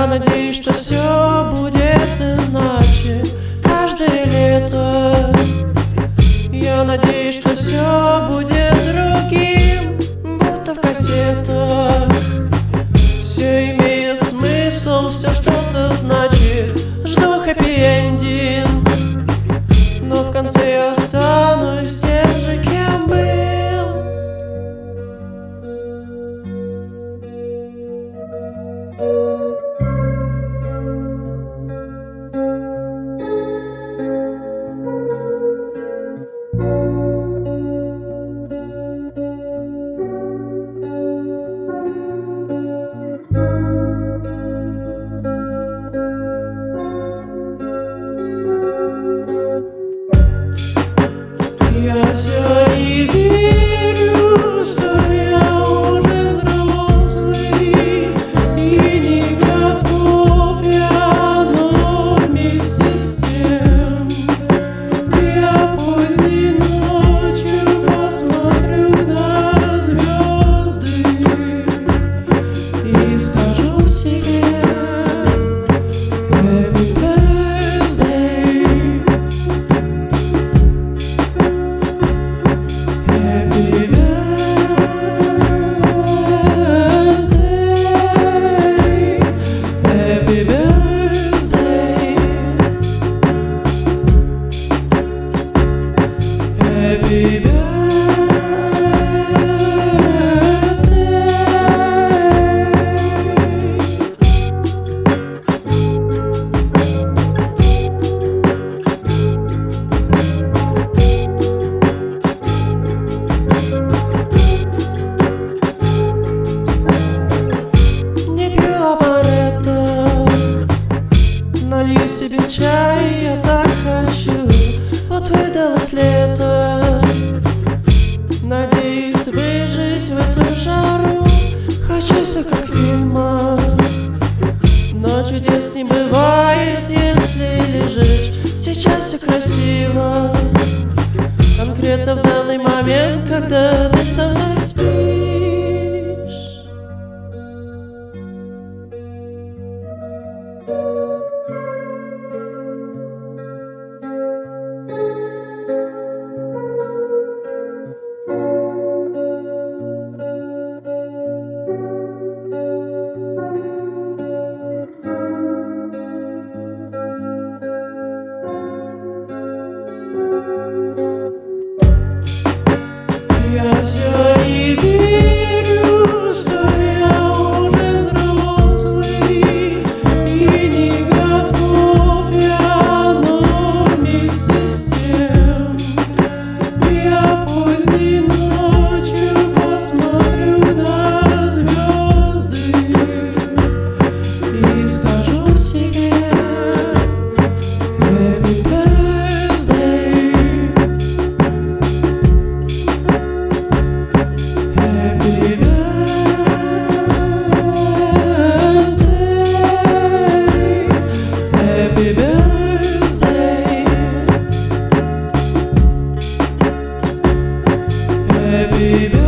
надеюсь, что все будет иначе каждое лето. Я надеюсь, что все будет другим, будто в кассетах. Все имеет смысл, все что-то значит. Жду хэппи-эндинг, но в конце я останусь тем же, кем был. Я все не верю, что я уже взрослый и не готов я, но вместе с тем я поздней ночью посмотрю на звезды и скажу себе Happy birthday. Happy birthday, happy birthday. Не пью амаретто, налью себе чай, я так хочу. Вот выдалось лето, надеюсь выжить в эту жару. Хочу все как в фильмах, но чудес не бывает, если лежишь. Сейчас все красиво, конкретно в данный момент, когда ты со мной спишь. Я все не верю, что я уже взрослый и не готов я, но вместе с тем я поздней ночью посмотрю на звезды и скажу себе Happy birthday. Happy birthday, happy birthday, happy birthday.